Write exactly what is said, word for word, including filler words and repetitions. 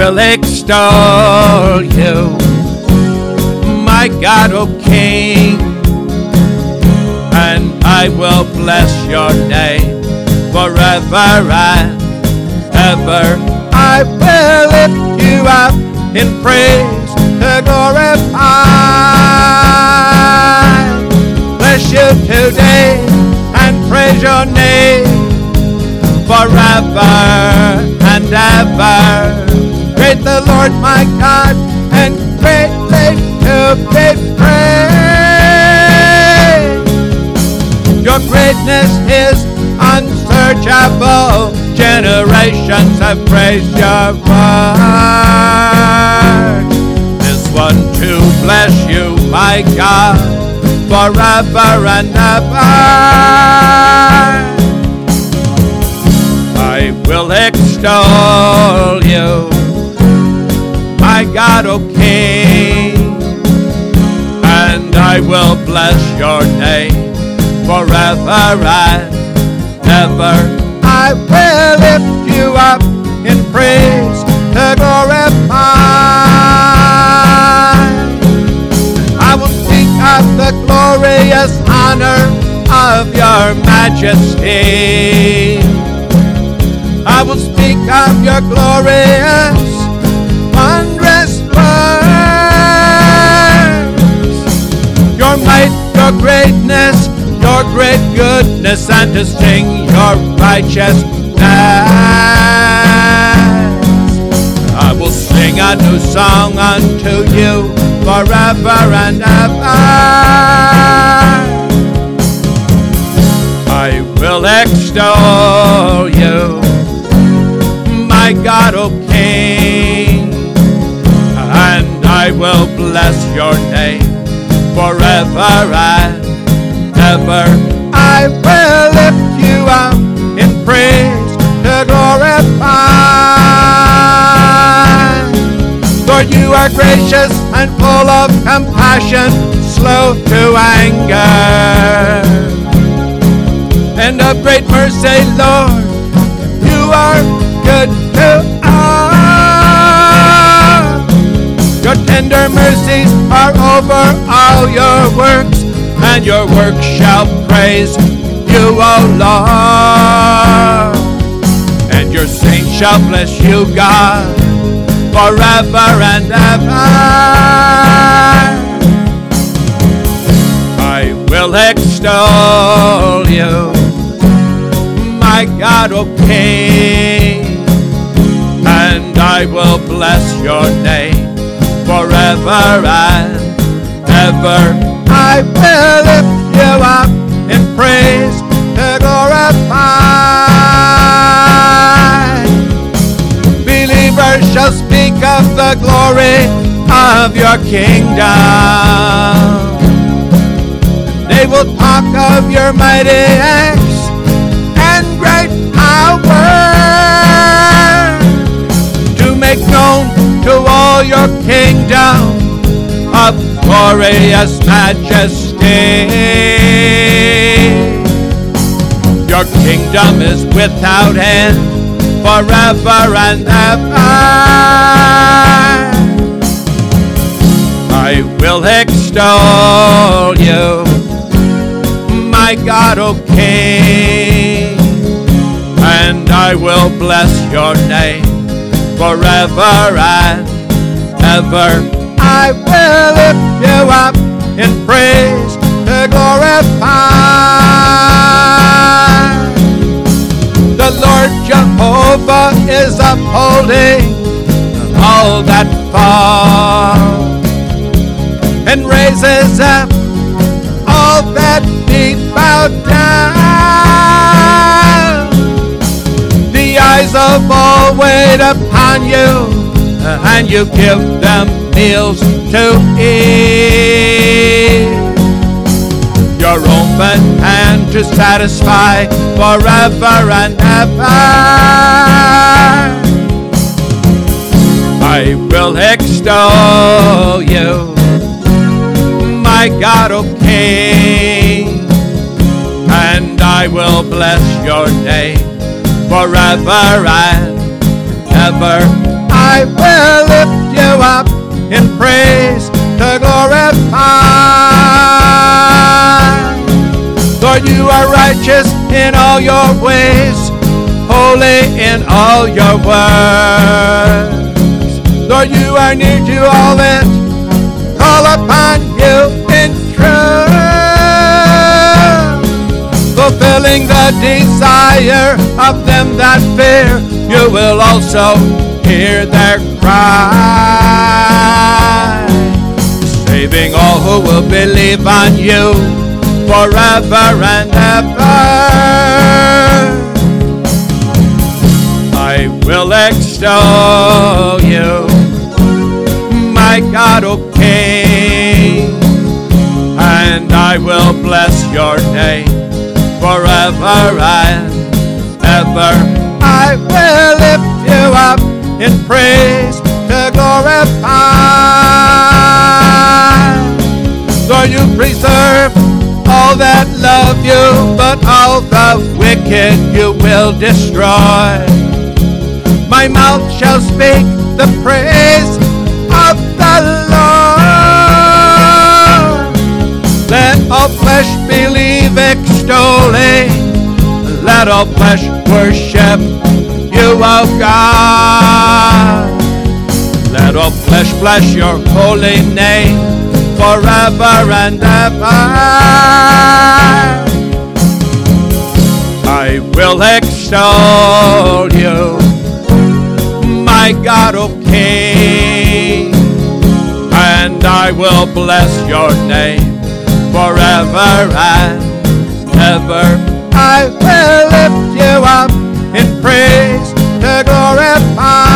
will extol you, my God, O King, and I will bless your name forever and ever. I will lift you up in praise to glorify. Bless you today and praise your name forever and ever. Great the Lord my God, and greatly to be praised. Your greatness is unsearchable. Generations have praised your word. This one to bless you, my God, forever and ever. I will extol you, my God, O King, and I will bless your name forever and ever. I will lift you up in praise to glorify. I will speak of the glorious honor of your majesty. I will speak of your glorious, wondrous works, your might, your greatness, your great goodness, and to sing your righteousness. I will sing a new song unto you forever and ever. I will extol you, my God, O King, and I will bless your name forever and ever. I will lift you up in praise to glorify. For you are gracious and full of compassion, slow to anger, and of great mercy, Lord. You are good to us. Your tender mercies are over all your works, and your work shall praise you, O Lord. And your saints shall bless you, God, forever and ever. I will extol you, my God, O King, and I will bless your name forever and ever. I will lift you up in praise to glorify. Believers shall speak of the glory of your kingdom. They will talk of your mighty acts and great power, to make known to all your kingdom of glorious majesty. Your kingdom is without end, forever and ever. I will extol you, my God, O King, and I will bless your name forever and ever. I will lift you up in praise to glorify. The Lord Jehovah is upholding all that fall, and raises up all that be bowed down. The eyes of all wait upon you, and you give them meals to eat. Your open hand to satisfy forever and ever. I will extol you, my God, O King, and I will bless your name forever and ever. I I will lift you up in praise to glorify. Lord, you are righteous in all your ways, holy in all your words. Lord, you are near to all that call upon you in truth, fulfilling the desire of them that fear. You will also hear their cry, saving all who will believe on you forever and ever. I will extol you, my God, O King, and I will bless your name forever and ever. I will lift you up in praise to glorify. Lord, you preserve all that love you, but all the wicked you will destroy. My mouth shall speak the praise of the Lord. Let all flesh believe, extolling. Let all flesh worship you, O God. Let all flesh bless your holy name forever and ever. I will extol you, my God, O King, and I will bless your name forever and ever. I will lift you up in praise to glorify.